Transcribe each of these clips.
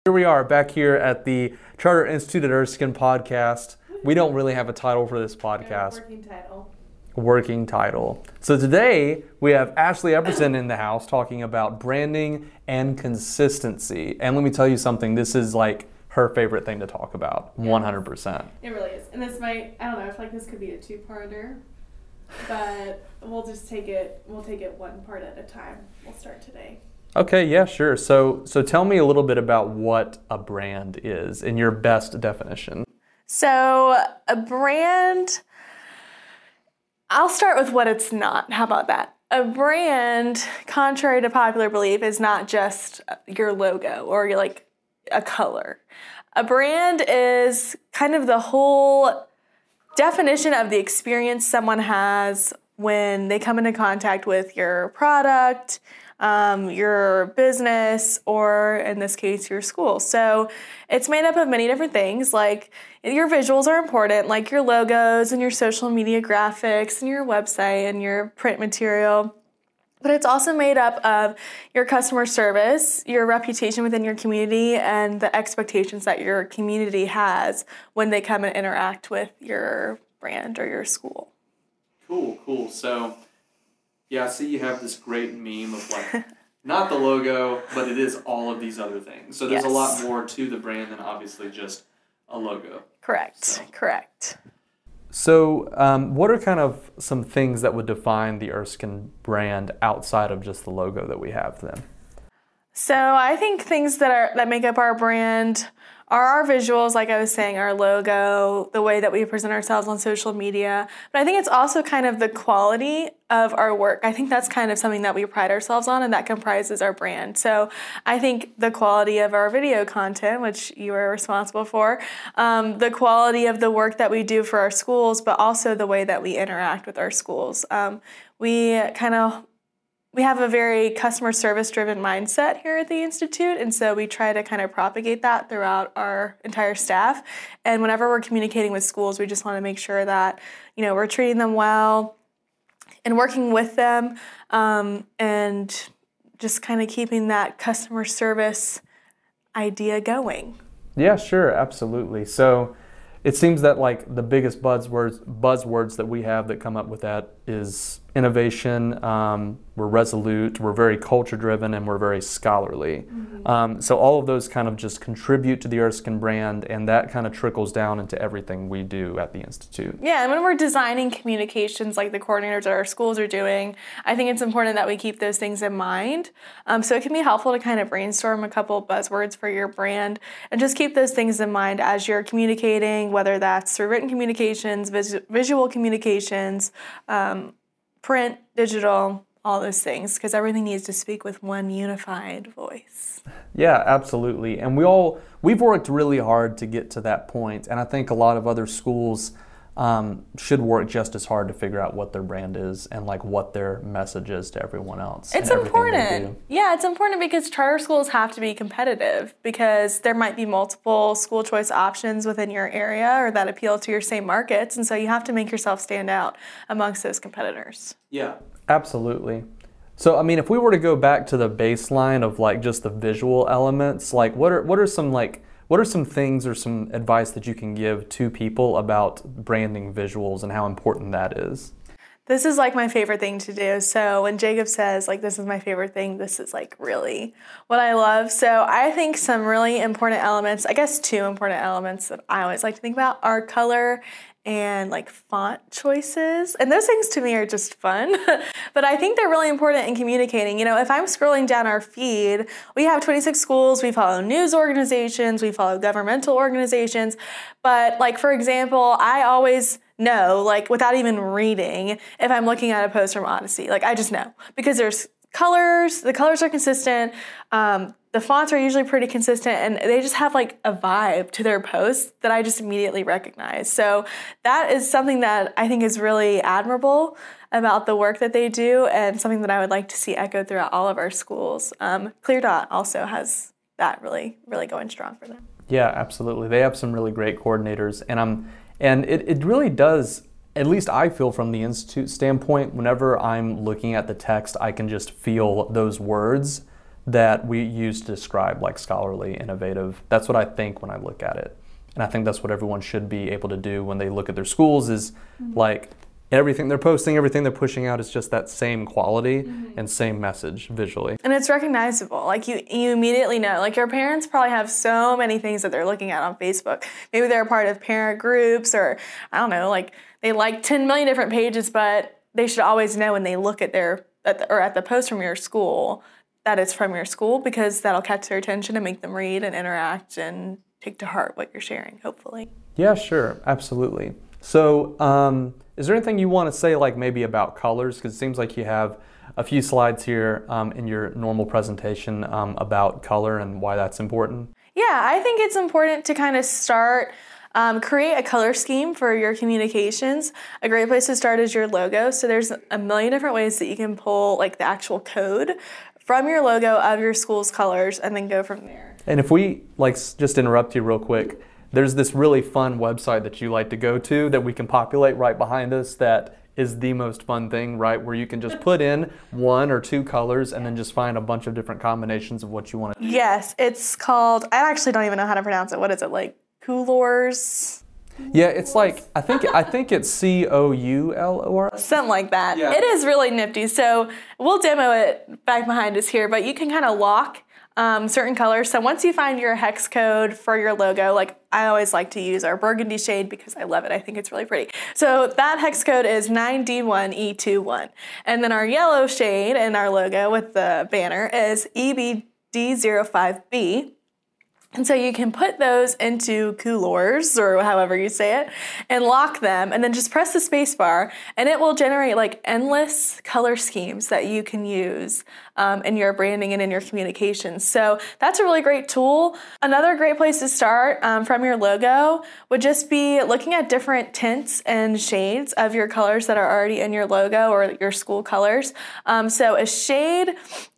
Here we are back here at the Charter Institute at Erskine podcast. We don't really have a title for this podcast. Working title. So today we have Ashley Epperson in the house talking about branding and consistency. And let me tell you something, this is like her favorite thing to talk about, 100%. It really is. And this might, I don't know, I feel like this could be a two-parter, but we'll take it one part at a time. We'll start today. Okay, yeah, sure. So tell me a little bit about what a brand is in your best definition. So a brand, I'll start with what it's not. How about that? A brand, contrary to popular belief, is not just your logo or like a color. A brand is kind of the whole definition of the experience someone has when they come into contact with your product, your business, or in this case, your school. So it's made up of many different things. Like your visuals are important, like your logos and your social media graphics and your website and your print material. But it's also made up of your customer service, your reputation within your community, and the expectations that your community has when they come and interact with your brand or your school. Cool. So, yeah, I see you have this great meme of like, not the logo, but it is all of these other things. So there's a lot more to the brand than obviously just a logo. Correct. So what are kind of some things that would define the Erskine brand outside of just the logo that we have then? So I think things that make up our brand are our visuals, like I was saying, our logo, the way that we present ourselves on social media. But I think it's also kind of the quality of our work. I think that's kind of something that we pride ourselves on, and that comprises our brand. So I think the quality of our video content, which you are responsible for, the quality of the work that we do for our schools, but also the way that we interact with our schools. We have a very customer service driven mindset here at the Institute, and so we try to kind of propagate that throughout our entire staff. And whenever we're communicating with schools, we just want to make sure that, we're treating them well and working with them, and just kind of keeping that customer service idea going. Yeah, sure, absolutely. So it seems that like the biggest buzzwords that we have that come up with that is innovation. We're resolute, we're very culture driven, and we're very scholarly. Mm-hmm. So all of those kind of just contribute to the Erskine brand, and that kind of trickles down into everything we do at the Institute. Yeah, and when we're designing communications like the coordinators at our schools are doing, I think it's important that we keep those things in mind. So it can be helpful to kind of brainstorm a couple buzzwords for your brand and just keep those things in mind as you're communicating, whether that's through written communications, visual communications, print, digital, all those things, because everything needs to speak with one unified voice. Yeah, absolutely. And we've worked really hard to get to that point, and I think a lot of other schools should work just as hard to figure out what their brand is and like what their message is to everyone else. It's important. Yeah, it's important because charter schools have to be competitive because there might be multiple school choice options within your area or that appeal to your same markets, and so you have to make yourself stand out amongst those competitors. Yeah, absolutely. So, I mean, if we were to go back to the baseline of like just the visual elements, like what are some things or some advice that you can give to people about branding visuals and how important that is? This is like my favorite thing to do. So when Jacob says like, this is my favorite thing, this is like really what I love. So I think some really important elements, I guess 2 important elements that I always like to think about are color and like font choices. And those things to me are just fun, but I think they're really important in communicating. If I'm scrolling down our feed, we have 26 schools, we follow news organizations, we follow governmental organizations. But like, for example, I always know, like without even reading, if I'm looking at a post from Odyssey, like I just know because there's colors, the colors are consistent, the fonts are usually pretty consistent, and they just have like a vibe to their posts that I just immediately recognize. So that is something that I think is really admirable about the work that they do and something that I would like to see echoed throughout all of our schools. ClearDot also has that really, really going strong for them. Yeah, absolutely. They have some really great coordinators, and it really does, at least I feel from the Institute standpoint, whenever I'm looking at the text, I can just feel those words that we use to describe like scholarly, innovative. That's what I think when I look at it. And I think that's what everyone should be able to do when they look at their schools is like everything they're posting, everything they're pushing out is just that same quality and same message visually. And it's recognizable. Like you immediately know. Like your parents probably have so many things that they're looking at on Facebook. Maybe they're a part of parent groups or I don't know, like they like 10 million different pages, but they should always know when they look at at the post from your school that it's from your school because that'll catch their attention and make them read and interact and take to heart what you're sharing, hopefully. Yeah, sure. Absolutely. So, is there anything you want to say, like maybe about colors? Because it seems like you have a few slides here in your normal presentation about color and why that's important. Yeah, I think it's important to kind of start, create a color scheme for your communications. A great place to start is your logo. So there's a million different ways that you can pull like the actual code from your logo of your school's colors and then go from there. And if we like just interrupt you real quick, there's this really fun website that you like to go to that we can populate right behind us that is the most fun thing, right? Where you can just put in 1 or 2 colors and then just find a bunch of different combinations of what you want to do. Yes, it's called, I actually don't even know how to pronounce it. What is it, like Coolors? Yeah, it's like, I think it's Coulor. Something like that. Yeah. It is really nifty. So we'll demo it back behind us here, but you can kind of lock certain colors. So once you find your hex code for your logo, like I always like to use our burgundy shade because I love it. I think it's really pretty. So that hex code is 9D1E21. And then our yellow shade in our logo with the banner is EBD05B. And so you can put those into Coolors, or however you say it, and lock them, and then just press the space bar, and it will generate like endless color schemes that you can use in your branding and in your communications. So that's a really great tool. Another great place to start from your logo would just be looking at different tints and shades of your colors that are already in your logo or your school colors. So a shade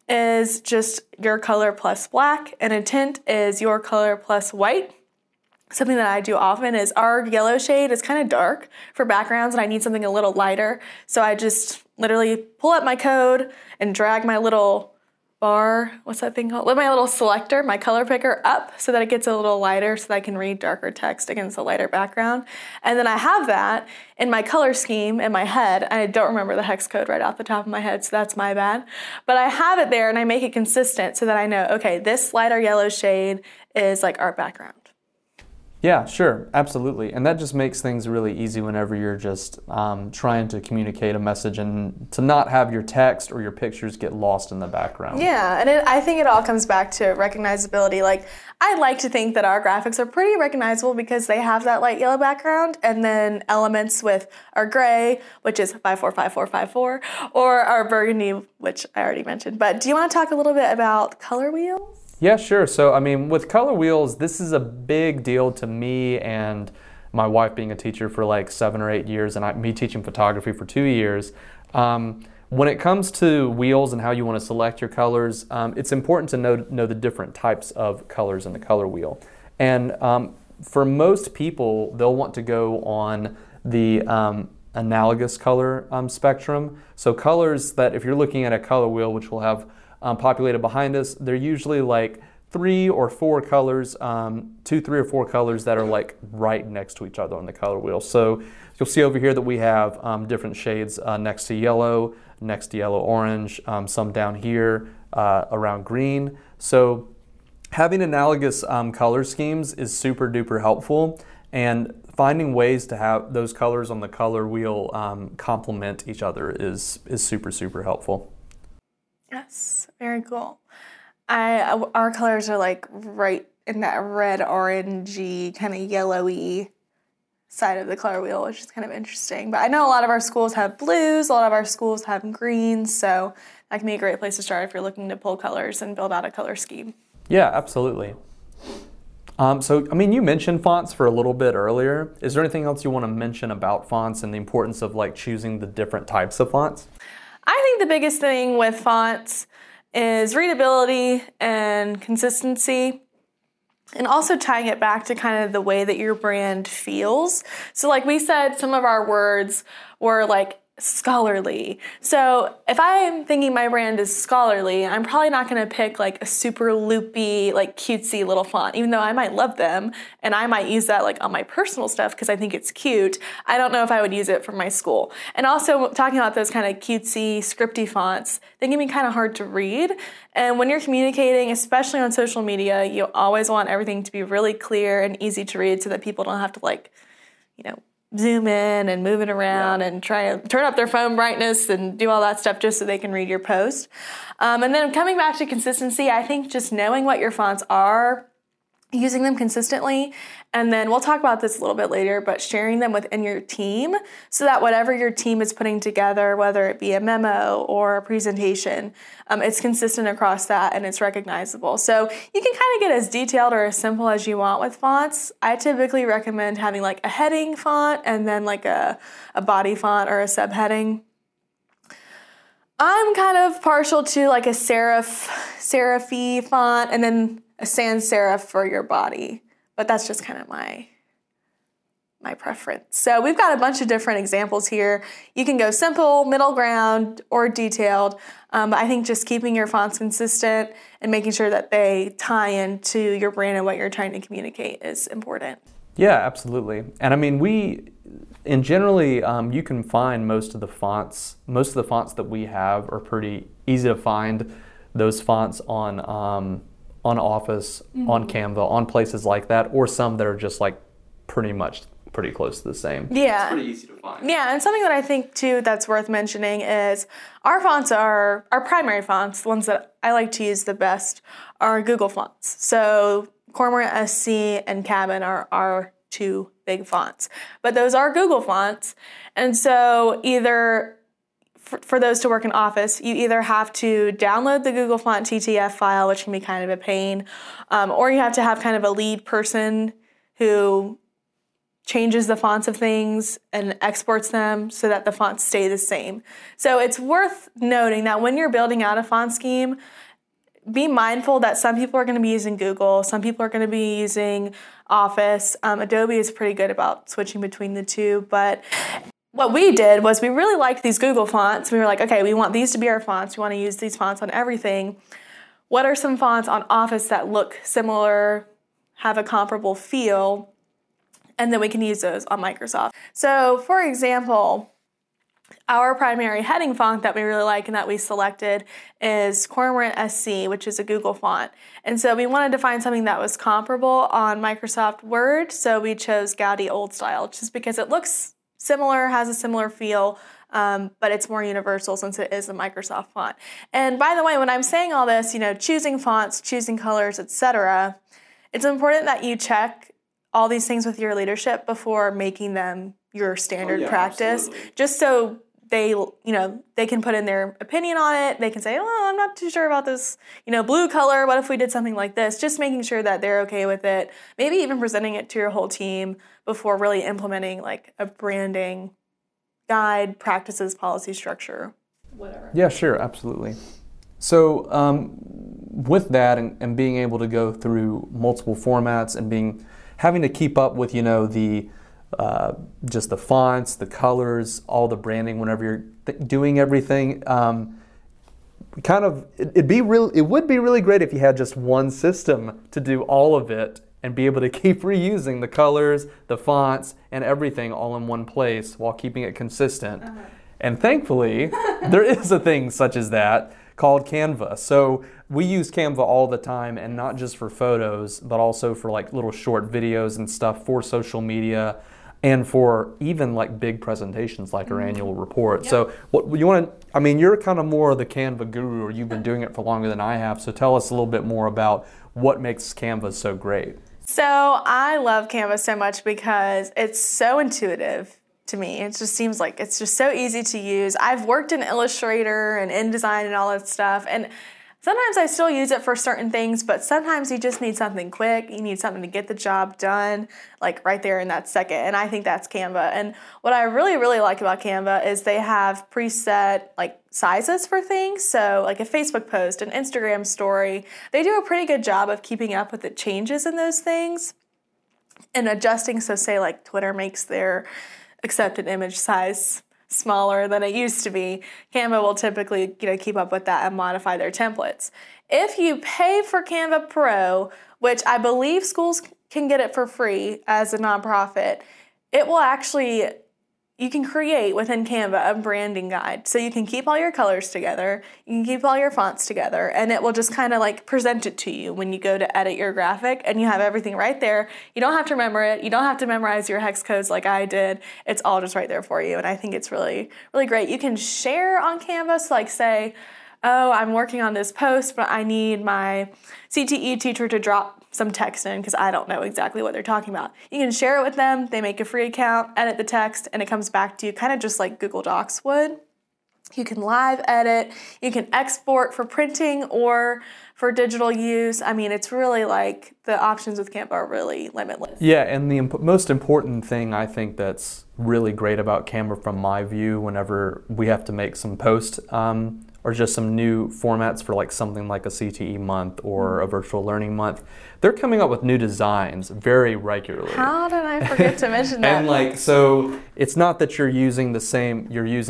is just your color plus black, and a tint is your color plus white. Something that I do often is our yellow shade is kind of dark for backgrounds and I need something a little lighter. So I just literally pull up my code and drag my little bar, what's that thing called? My little selector, my color picker up so that it gets a little lighter so that I can read darker text against a lighter background. And then I have that in my color scheme in my head. I don't remember the hex code right off the top of my head, so that's my bad. But I have it there and I make it consistent so that I know, okay, this lighter yellow shade is like our background. Yeah, sure, absolutely. And that just makes things really easy whenever you're just trying to communicate a message and to not have your text or your pictures get lost in the background. Yeah, and I think it all comes back to recognizability. Like, I like to think that our graphics are pretty recognizable because they have that light yellow background and then elements with our gray, which is 545454, or our burgundy, which I already mentioned. But do you want to talk a little bit about color wheels? Yeah, sure. So, I mean, with color wheels, this is a big deal to me and my wife being a teacher for like 7 or 8 years and me teaching photography for 2 years. When it comes to wheels and how you want to select your colors, it's important to know the different types of colors in the color wheel. And for most people, they'll want to go on the analogous color spectrum. So colors that if you're looking at a color wheel, which will have populated behind us, they're usually like 3 or 4 colors, 2, 3 or 4 colors that are like right next to each other on the color wheel. So you'll see over here that we have different shades next to yellow orange, some down here around green. So having analogous color schemes is super duper helpful, and finding ways to have those colors on the color wheel complement each other is super, super helpful. Yes, very cool. Our colors are like right in that red, orangey, kind of yellowy side of the color wheel, which is kind of interesting. But I know a lot of our schools have blues, a lot of our schools have greens, so that can be a great place to start if you're looking to pull colors and build out a color scheme. Yeah, absolutely. So, I mean, you mentioned fonts for a little bit earlier. Is there anything else you want to mention about fonts and the importance of like choosing the different types of fonts? I think the biggest thing with fonts is readability and consistency, and also tying it back to kind of the way that your brand feels. So like we said, some of our words were like scholarly. So if I'm thinking my brand is scholarly, I'm probably not going to pick like a super loopy, like cutesy little font, even though I might love them and I might use that like on my personal stuff because I think it's cute. I don't know if I would use it for my school. And also talking about those kind of cutesy, scripty fonts, they can be kind of hard to read. And when you're communicating, especially on social media, you always want everything to be really clear and easy to read so that people don't have to like, zoom in and move it around and try and turn up their phone brightness and do all that stuff just so they can read your post. And then coming back to consistency, I think just knowing what your fonts are, using them consistently, and then we'll talk about this a little bit later, but sharing them within your team so that whatever your team is putting together, whether it be a memo or a presentation, it's consistent across that and it's recognizable. So you can kind of get as detailed or as simple as you want with fonts. I typically recommend having like a heading font and then like a body font or a subheading. I'm kind of partial to like a serif font and then a sans serif for your body, but that's just kind of my preference. So we've got a bunch of different examples here. You can go simple, middle ground, or detailed, but I think just keeping your fonts consistent and making sure that they tie into your brand and what you're trying to communicate is important. Yeah, absolutely. And I mean, generally, you can find most of the fonts that we have are pretty easy to find. Those fonts on Office, on Canva, on places like that, or some that are just like pretty close to the same. Yeah. It's pretty easy to find. Yeah, and something that I think too that's worth mentioning is our fonts are our primary fonts, the ones that I like to use the best are Google fonts. So Cormorant SC and Cabin are our two big fonts. But those are Google fonts, and so either for those to work in Office, you either have to download the Google Font TTF file, which can be kind of a pain, or you have to have kind of a lead person who changes the fonts of things and exports them so that the fonts stay the same. So it's worth noting that when you're building out a font scheme, be mindful that some people are going to be using Google, some people are going to be using Office. Adobe is pretty good about switching between the two, but what we did was we really liked these Google fonts. We were like, okay, we want these to be our fonts. We want to use these fonts on everything. What are some fonts on Office that look similar, have a comparable feel, and then we can use those on Microsoft. So for example, our primary heading font that we really like and that we selected is Cormorant SC, which is a Google font. And so we wanted to find something that was comparable on Microsoft Word, so we chose Gaudi Old Style, just because it looks similar, has a similar feel, but it's more universal since it is a Microsoft font. And by the way, when I'm saying all this, choosing fonts, choosing colors, etc., it's important that you check all these things with your leadership before making them your standard practice, absolutely. Just so they can put in their opinion on it. They can say, oh, I'm not too sure about this, blue color. What if we did something like this? Just making sure that they're okay with it. Maybe even presenting it to your whole team before really implementing like a branding guide, practices, policy structure, whatever. Yeah, sure, absolutely. So with that and being able to go through multiple formats and having to keep up with, just the fonts, the colors, all the branding whenever you're doing everything. It would be really great if you had just one system to do all of it and be able to keep reusing the colors, the fonts, and everything all in one place while keeping it consistent. Uh-huh. And thankfully, there is a thing such as that called Canva. So we use Canva all the time, and not just for photos, but also for like little short videos and stuff for social media, and for even like big presentations like our annual report. Yep. So you're kind of more of the Canva guru, or you've been doing it for longer than I have. So tell us a little bit more about what makes Canva so great. So I love Canva so much because it's so intuitive to me. It just seems like it's just so easy to use. I've worked in Illustrator and InDesign and all that stuff, and sometimes I still use it for certain things, but sometimes you just need something quick. You need something to get the job done, like right there in that second. And I think that's Canva. And what I really, really like about Canva is they have preset like sizes for things. So like a Facebook post, an Instagram story, they do a pretty good job of keeping up with the changes in those things and adjusting. So say like Twitter makes their accepted image size smaller than it used to be, Canva will typically, keep up with that and modify their templates. If you pay for Canva Pro, which I believe schools can get it for free as a nonprofit, it will actually, you can create within Canva a branding guide. So you can keep all your colors together, you can keep all your fonts together, and it will just kind of like present it to you when you go to edit your graphic, and you have everything right there. You don't have to remember it. You don't have to memorize your hex codes like I did. It's all just right there for you, and I think it's really, really great. You can share on Canva, so like say, oh, I'm working on this post, but I need my CTE teacher to drop some text in because I don't know exactly what they're talking about. You can share it with them. They make a free account, edit the text, and it comes back to you kind of just like Google Docs would. You can live edit. You can export for printing or for digital use. I mean, it's really like the options with Canva are really limitless. Yeah, and the most important thing I think that's really great about Canva from my view whenever we have to make some posts or just some new formats for like something like a CTE month or a virtual learning month, they're coming up with new designs very regularly. How did I forget to mention that? And like, so it's not that you're using the same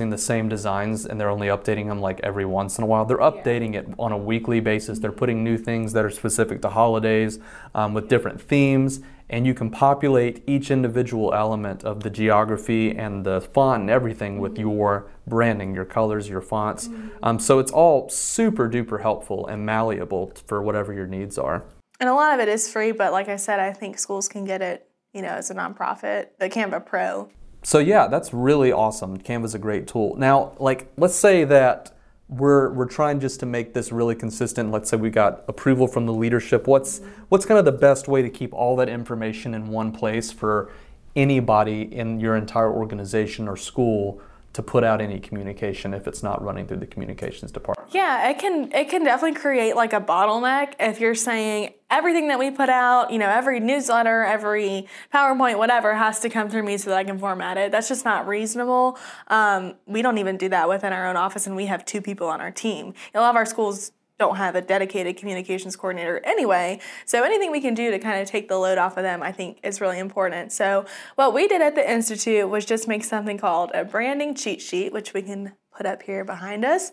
designs and they're only updating them like every once in a while. They're updating it on a weekly basis. They're putting new things that are specific to holidays with different themes. And you can populate each individual element of the geography and the font and everything with your branding, your colors, your fonts. So it's all super duper helpful and malleable for whatever your needs are. And a lot of it is free, but like I said, I think schools can get it, as a nonprofit, the Canva Pro. So yeah, that's really awesome. Canva's a great tool. Now, like, let's say that we're trying just to make this really consistent. Let's say we got approval from the leadership. What's kind of the best way to keep all that information in one place for anybody in your entire organization or school to put out any communication if it's not running through the communications department? Yeah, it can definitely create like a bottleneck if you're saying everything that we put out, every newsletter, every PowerPoint, whatever, has to come through me so that I can format it. That's just not reasonable. We don't even do that within our own office, and we have 2 people on our team. A lot of our schools don't have a dedicated communications coordinator anyway, so anything we can do to kind of take the load off of them, I think, is really important. So what we did at the Institute was just make something called a branding cheat sheet, which we can put up here behind us.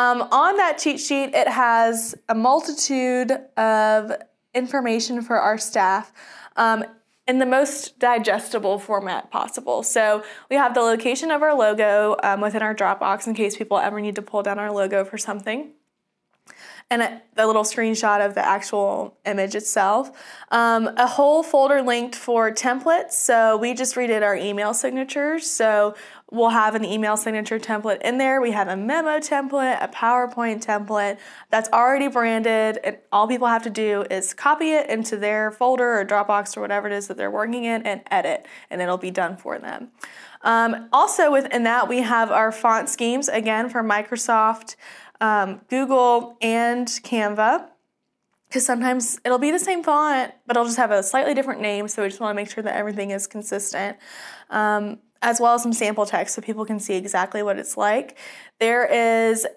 On that cheat sheet, it has a multitude of information for our staff in the most digestible format possible. So we have the location of our logo within our Dropbox in case people ever need to pull down our logo for something, and a little screenshot of the actual image itself. A whole folder linked for templates. So we just redid our email signatures. So we'll have an email signature template in there. We have a memo template, a PowerPoint template that's already branded. And all people have to do is copy it into their folder or Dropbox or whatever it is that they're working in and edit, and it'll be done for them. Also within that, we have our font schemes, again, for Microsoft, Google, and Canva, because sometimes it'll be the same font, but it'll just have a slightly different name, so we just want to make sure that everything is consistent, as well as some sample text so people can see exactly what it's like. There is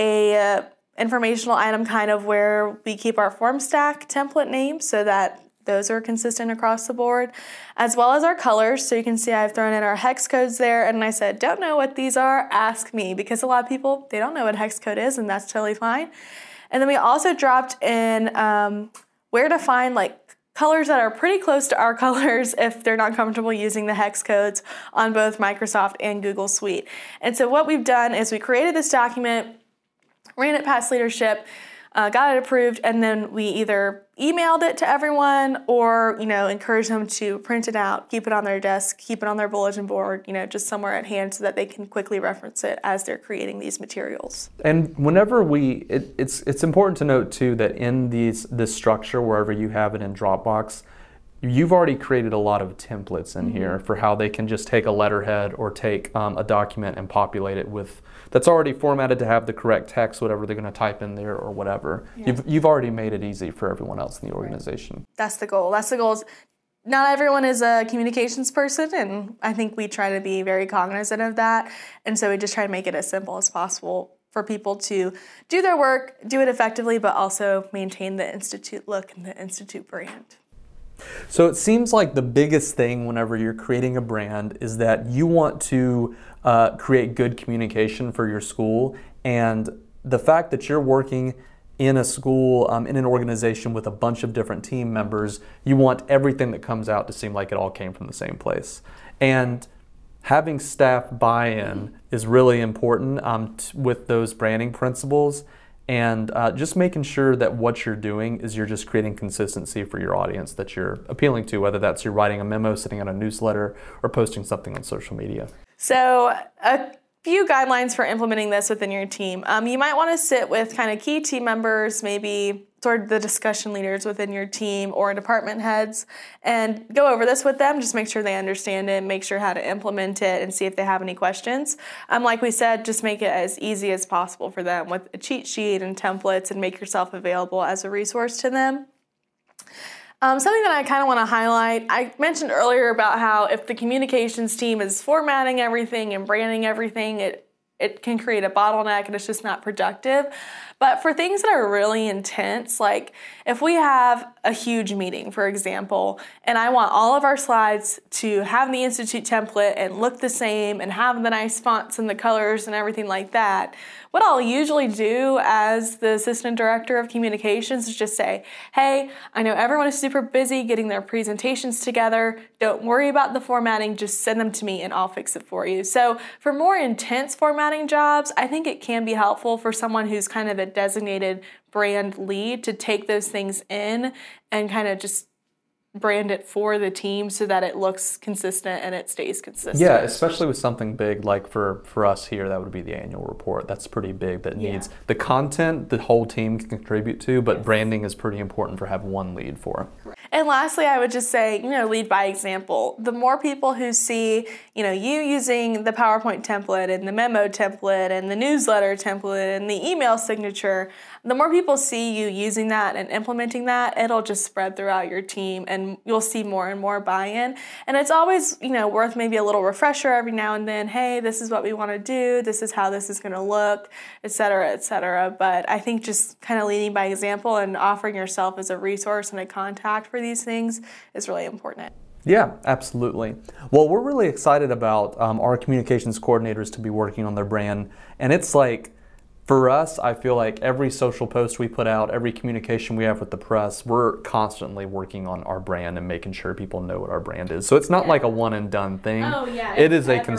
a informational item kind of where we keep our form stack template names so that those are consistent across the board, as well as our colors. So you can see I've thrown in our hex codes there, and I said, don't know what these are, ask me, because a lot of people, they don't know what hex code is, and that's totally fine. And then we also dropped in where to find like colors that are pretty close to our colors if they're not comfortable using the hex codes on both Microsoft and Google Suite. And so what we've done is we created this document, ran it past leadership, got it approved, and then we either emailed it to everyone or, encouraged them to print it out, keep it on their desk, keep it on their bulletin board, just somewhere at hand so that they can quickly reference it as they're creating these materials. And whenever it's important to note too that in this structure, wherever you have it in Dropbox, you've already created a lot of templates in here for how they can just take a letterhead or take a document and populate it with, that's already formatted to have the correct text, whatever they're going to type in there or whatever. Yeah. You've already made it easy for everyone else in the organization. That's the goal. Not everyone is a communications person, and I think we try to be very cognizant of that. And so we just try to make it as simple as possible for people to do their work, do it effectively, but also maintain the Institute look and the Institute brand. So it seems like the biggest thing whenever you're creating a brand is that you want to create good communication for your school, and the fact that you're working in a school, in an organization with a bunch of different team members, you want everything that comes out to seem like it all came from the same place. And having staff buy-in is really important with those branding principles, and just making sure that what you're doing is you're just creating consistency for your audience that you're appealing to, whether that's you're writing a memo, sending out a newsletter, or posting something on social media. So a few guidelines for implementing this within your team. You might want to sit with kind of key team members, maybe sort of the discussion leaders within your team or department heads, and go over this with them. Just make sure they understand it, make sure how to implement it, and see if they have any questions. Like we said, just make it as easy as possible for them with a cheat sheet and templates, and make yourself available as a resource to them. Something that I kind of want to highlight, I mentioned earlier about how if the communications team is formatting everything and branding everything, it can create a bottleneck and it's just not productive. But for things that are really intense, like if we have a huge meeting, for example, and I want all of our slides to have the Institute template and look the same and have the nice fonts and the colors and everything like that, what I'll usually do as the assistant director of communications is just say, hey, I know everyone is super busy getting their presentations together. Don't worry about the formatting, just send them to me and I'll fix it for you. So for more intense formatting jobs, I think it can be helpful for someone who's kind of a designated brand lead to take those things in and kind of just brand it for the team so that it looks consistent and it stays consistent. Yeah, especially with something big like for us here, that would be the annual report. That's pretty big. That needs the content the whole team can contribute to, but branding is pretty important for having one lead for. And lastly, I would just say, lead by example. The more people who see, you using the PowerPoint template and the memo template and the newsletter template and the email signature, the more people see you using that and implementing that, it'll just spread throughout your team and you'll see more and more buy-in. And it's always, worth maybe a little refresher every now and then. Hey, this is what we want to do. This is how this is going to look, et cetera, et cetera. But I think just kind of leading by example and offering yourself as a resource and a contact for these things is really important. Yeah, absolutely. Well, we're really excited about our communications coordinators to be working on their brand. And it's like, for us, I feel like every social post we put out, every communication we have with the press, we're constantly working on our brand and making sure people know what our brand is. So it's not like a one and done thing. Oh yeah, it is a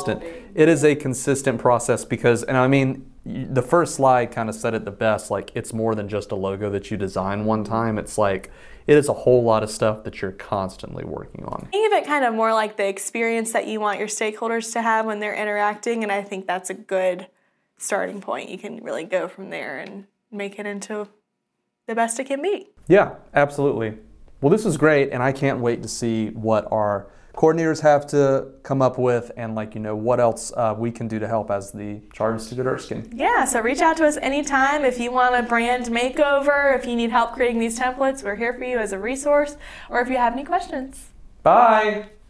consistent process because, and I mean, the first slide kind of said it the best, like it's more than just a logo that you design one time. It's like, it is a whole lot of stuff that you're constantly working on. Think of it kind of more like the experience that you want your stakeholders to have when they're interacting, and I think that's a good starting point. You can really go from there and make it into the best it can be. Yeah, absolutely. Well, this is great, and I can't wait to see what our coordinators have to come up with and what else we can do to help as the Charter Institute at Erskine. Yeah, so reach out to us anytime if you want a brand makeover, if you need help creating these templates, we're here for you as a resource, or if you have any questions. Bye.